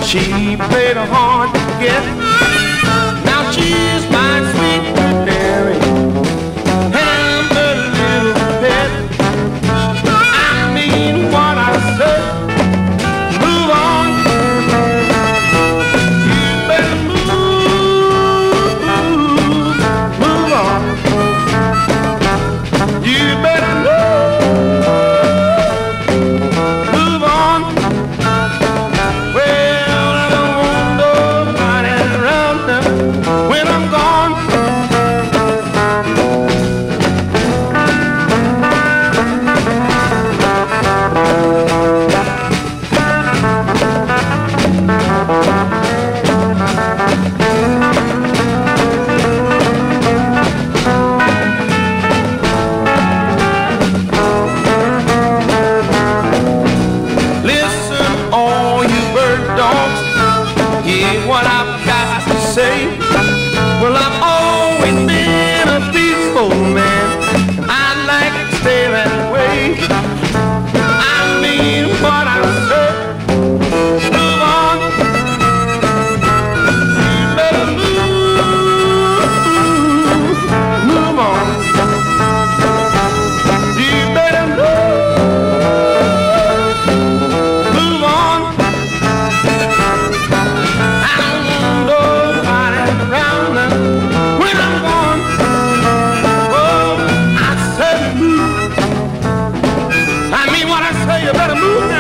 She played hard to get. Now she's my sweet canary and the little pet. I mean what I said. Move on. You better move on. You better move on. Well, I don't want nobody around them when I'm gone. Listen, all you bird dogs, hear what I've got to say. Well, I've always been a peaceful man, and I'd like to stay that way. I mean what I said. Move on. You better move on. You better move on. I don't want nobody around them when I'm gone. Oh, I said move. I mean what I say, you better move now.